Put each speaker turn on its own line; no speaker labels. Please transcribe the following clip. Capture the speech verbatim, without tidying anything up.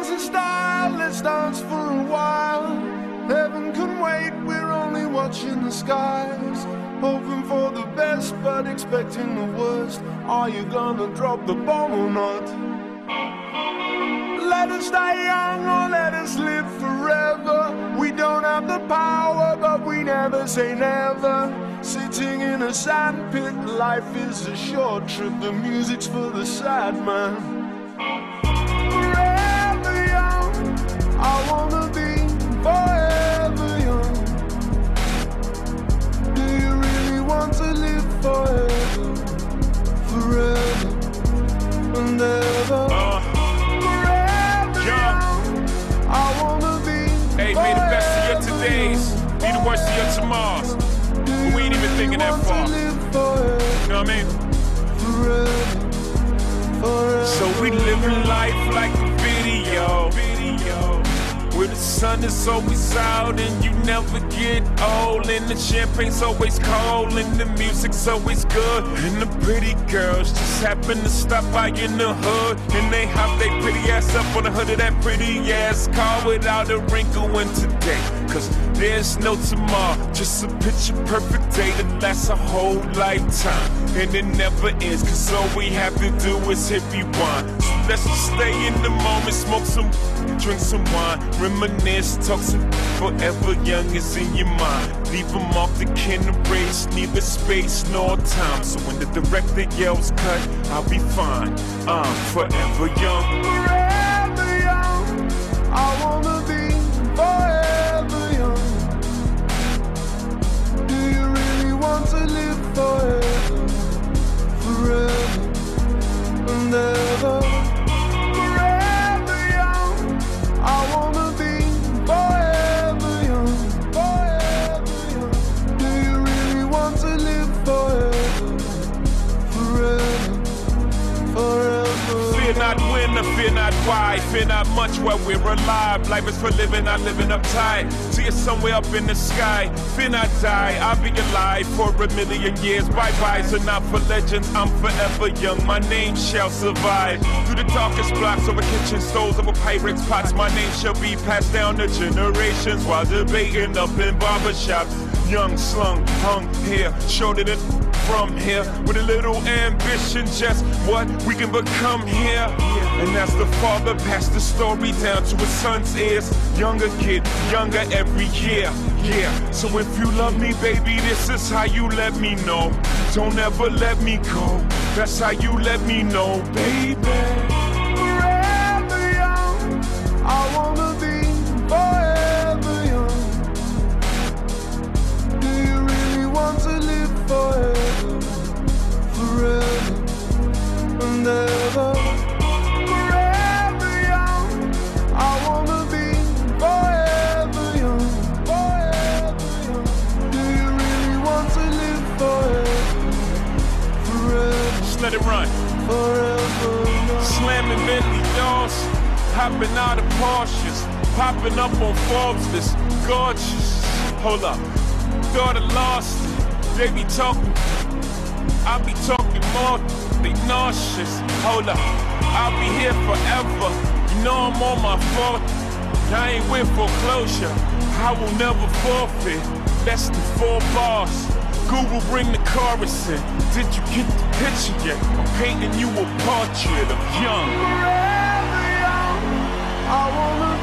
in style, let's dance for a while. Heaven can wait, we're only watching the skies. Hoping for the best, but expecting the worst. Are you gonna drop the bomb or not? Let us die young or let us live forever. We don't have the power, but we never say never. Sitting in a sandpit, life is a short trip. The music's for the sad man. Forever young, I wanna be forever young. Do you really want to live forever? Forever and ever.
Uh,
Forever
young.
I wanna be.
Hey, may the best of your todays be the worst of your tomorrows. But we ain't even thinking that far. You know what I mean?
Forever, forever.
So we living life like a video, video, where the sun is always out and you never get old, and the champagne's always cold and the music's always good, and the pretty girls just happen to stop by in the hood, and they hop they pretty ass up on the hood of that pretty ass car without a wrinkle in today. Cause there's no tomorrow, just a picture perfect day that lasts a whole lifetime, and it never ends, cause all we have to do is hit rewind. So let's just stay in the moment, smoke some, drink some wine, reminisce, talk some forever young is in your mind. Leave them off the can erase, neither space nor time. So when the director yells cut, I'll be fine. I'm forever young.
Forever young, I wanna be forever young. Do you really want to live forever? Forever and ever. Forever young, I wanna be forever young. Forever young. Do you really want to live forever? Forever, forever.
Fear not when or fear not why, fear not much while we're alive. Life is for living, not living uptight. See us somewhere up in the sky. Fear not die, I'll be alive for a million years. Bye-byes are not for legends, I'm forever young. My name shall survive. Through the darkest blocks, over kitchen stoves, over Pyrex pots, my name shall be passed down to generations while debating up in barbershops. Young, slung, hung here, showed it from here with a little ambition, just what we can become here. And as the father passed the story down to his son's ears, younger kid, younger every year. Yeah, so if you love me, baby, this is how you let me know. Don't ever let me go. That's how you let me know, baby.
Forever young, I wanna be forever young. Do you really want to live forever? Forever and ever. Forever young, I wanna be forever young. Forever young. Do you really want to live forever? Forever.
Just let it run.
Forever young.
Slamming Bentley doors, hopping out of Porsches, popping up on Forbes list, gorgeous. Hold up, daughter lost it. They be talking, I be talking more. They nauseous. Hold up, I'll be here forever. You know I'm on my fourth. I ain't with foreclosure. I will never forfeit. Less than four bars. Google bring the chorus in. Did you get the picture yet? I'm painting you a portrait of young.
Forever young, I wanna